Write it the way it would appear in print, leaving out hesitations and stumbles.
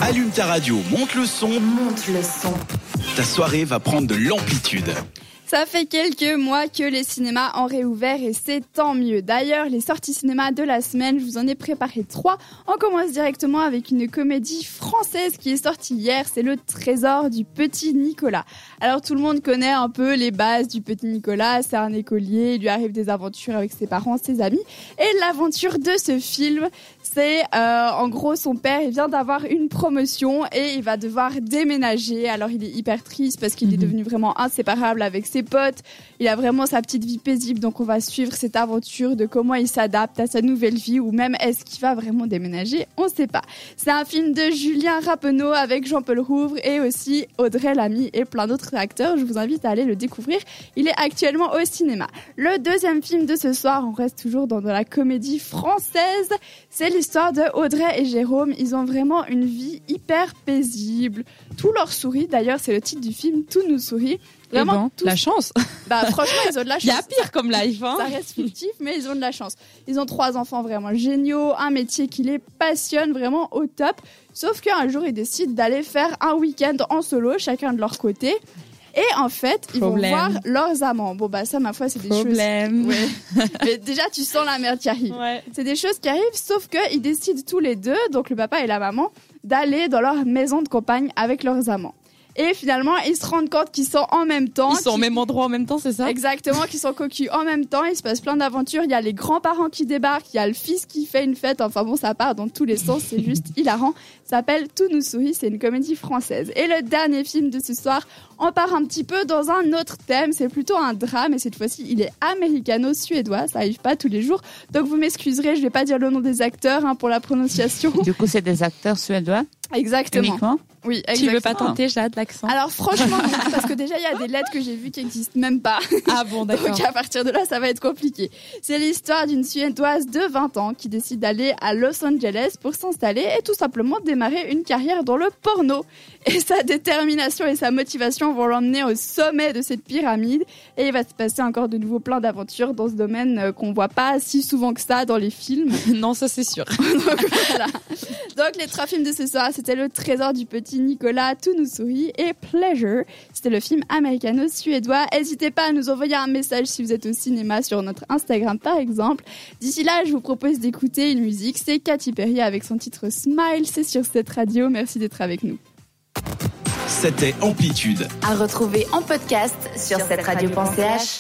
Allume ta radio, monte le son. Monte le son. Ta soirée va prendre de l'amplitude. Ça fait quelques mois que les cinémas ont réouvert et c'est tant mieux. D'ailleurs, les sorties cinéma de la semaine, je vous en ai préparé 3. On commence directement avec une comédie française qui est sortie hier, c'est Le Trésor du Petit Nicolas. Alors tout le monde connaît un peu les bases du Petit Nicolas, c'est un écolier, il lui arrive des aventures avec ses parents, ses amis. Et l'aventure de ce film, c'est en gros son père, il vient d'avoir une promotion et il va devoir déménager. Alors il est hyper triste parce qu'il est devenu vraiment inséparable avec ses potes. Il a vraiment sa petite vie paisible, donc on va suivre cette aventure de comment il s'adapte à sa nouvelle vie ou même est-ce qu'il va vraiment déménager, on ne sait pas. C'est un film de Julien Rappeneau avec Jean-Paul Rouve et aussi Audrey Lamy et plein d'autres acteurs. Je vous invite à aller le découvrir. Il est actuellement au cinéma. Le deuxième film de ce soir, on reste toujours dans de la comédie française. C'est l'histoire de Audrey et Jérôme. Ils ont vraiment une vie hyper paisible. Tout leur sourit. D'ailleurs, c'est le titre du film, Tout nous sourit. Vraiment, la chance. Bah, franchement, ils ont de la chance. Il y a pire comme life, hein. Ça reste fictif, mais ils ont de la chance. Ils ont 3 enfants vraiment géniaux, un métier qui les passionne vraiment au top. Sauf qu'un jour, ils décident d'aller faire un week-end en solo, chacun de leur côté. Et en fait, ils vont voir leurs amants. Bon, bah, ça, ma foi, c'est des choses... Ouais. Mais déjà, tu sens la merde qui arrive. Ouais. C'est des choses qui arrivent, sauf qu'ils décident tous les deux, donc le papa et la maman, d'aller dans leur maison de campagne avec leurs amants. Et finalement, ils se rendent compte qu'ils sont en même temps. Ils sont au même endroit en même temps, c'est ça ? Exactement, qu'ils sont cocus en même temps. Il se passe plein d'aventures. Il y a les grands-parents qui débarquent. Il y a le fils qui fait une fête. Enfin bon, ça part dans tous les sens. C'est juste hilarant. Ça s'appelle Tout nous sourit. C'est une comédie française. Et le dernier film de ce soir, on part un petit peu dans un autre thème. C'est plutôt un drame. Et cette fois-ci, il est américano-suédois. Ça arrive pas tous les jours. Donc vous m'excuserez, je vais pas dire le nom des acteurs pour la prononciation. Du coup, c'est des acteurs suédois ? Exactement. Uniquement ? Oui, exactement. Tu veux pas tenter, Jade, l'accent ? Alors franchement, non, parce que déjà il y a des lettres que j'ai vues qui n'existent même pas. Ah bon, d'accord. Donc à partir de là, ça va être compliqué. C'est l'histoire d'une Suédoise de 20 ans qui décide d'aller à Los Angeles pour s'installer et tout simplement démarrer une carrière dans le porno. Et sa détermination et sa motivation vont l'emmener au sommet de cette pyramide. Et il va se passer encore de nouveau plein d'aventures dans ce domaine qu'on voit pas si souvent que ça dans les films. Non, ça c'est sûr. Donc voilà. Donc les 3 films de ce soir, c'était Le Trésor du Petit Nicolas, Tout nous sourit et Pleasure. C'était le film américano-suédois. N'hésitez pas à nous envoyer un message si vous êtes au cinéma sur notre Instagram par exemple. D'ici là, je vous propose d'écouter une musique. C'est Katy Perry avec son titre Smile. C'est sur cette radio. Merci d'être avec nous. C'était Amplitude. À retrouver en podcast sur cette radio.ch.